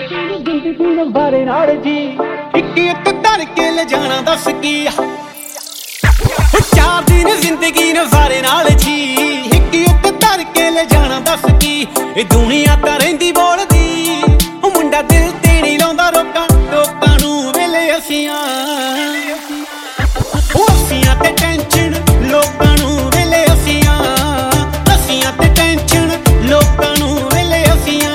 ਜ਼ਿੰਦਗੀ ਬਾਰੇ ਨਾਲ ਜੀ ਇੱਕ ਇੱਕ ਧਰ ਕੇ ਲੈ ਜਾਣਾ ਦੱਸ ਕੀ 4 ਦਿਨ ਜ਼ਿੰਦਗੀ ਨਜ਼ਾਰੇ ਨਾਲ ਜੀ ਇੱਕ ਇੱਕ ਧਰ ਕੇ ਲੈ ਜਾਣਾ ਦੱਸ ਕੀ ਇਹ ਦੁਨੀਆ ਤਾਂ ਰਹਿੰਦੀ ਬੋਲਦੀ ਉਹ ਮੁੰਡਾ ਦਿਲ ਤੇ ਨਹੀਂ ਲਾਉਂਦਾ ਰੋਕਾਂ ਲੋਕਾਂ ਨੂੰ ਵੇਲੇ ਅਸੀਆਂ ਤੇ ਟੈਨਸ਼ਨ ਲੋਕਾਂ ਨੂੰ ਵੇਲੇ ਅਸੀਆਂ ਤੇ ਟੈਨਸ਼ਨ ਲੋਕਾਂ ਨੂੰ ਵੇਲੇ ਅਸੀਆਂ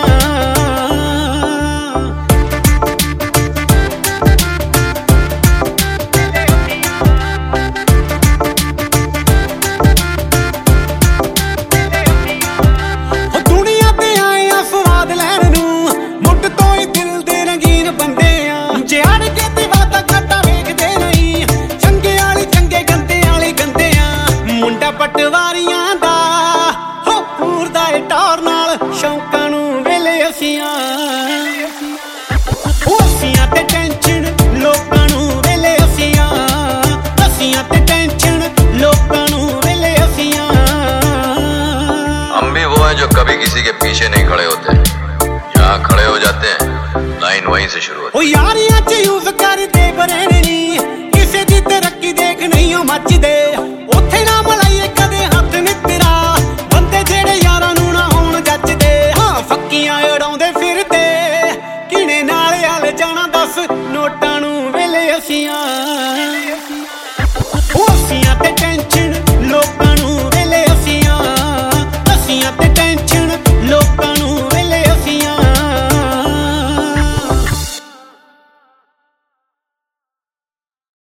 ਦੁਨੀਆ ਤੇ ਆਏ ਆ ਸਵਾਦ ਲੈਣ ਨੂੰ ਮੁੱਢ ਤੋਂ ਹੀ ਦਿਲ ਦੇ ਰੰਗੀਨ ਬੰਦੇ ਆ ਜੇ ਅੜ ਕੇ ਤੇ ਵਾਦਾ ਘਾਟਾ ਵੇਖਦੇ ਨਹੀਂ ਚੰਗੇ ਵਾਲੀ ਚੰਗੇ ਗੰਦੇ ਵਾਲੀ ਗੰਦੇ ਆ ਮੁੰਡਾ ਪਟਵਾਰੀਆਂ ਦਾ ਹੋ ਪੂਰਦਾ ਏ ਟੌਰ ਨਾਲ ਸ਼ੌਂਕਾਂ ਨੂੰ ਵੇਲੇ ਅਸੀਆਂ ਤੇ ਟੈਨਸ਼ਨ ਲੋਕਾਂ ਨੂੰ ਵੇਲੇ ਅਸੀਆਂ ਤੇ ਟੈਨਸ਼ਨ ਲੋਕਾਂ ਨੂੰ ਵੇਲੇ ਅਸੀਆਂ हम भी वो हैं जो कभी किसी के पीछे नहीं खड़े होते, यहाँ खड़े हो जाते हैं, लाइन वहीं से शुरू होती है। यारियां च यूज कर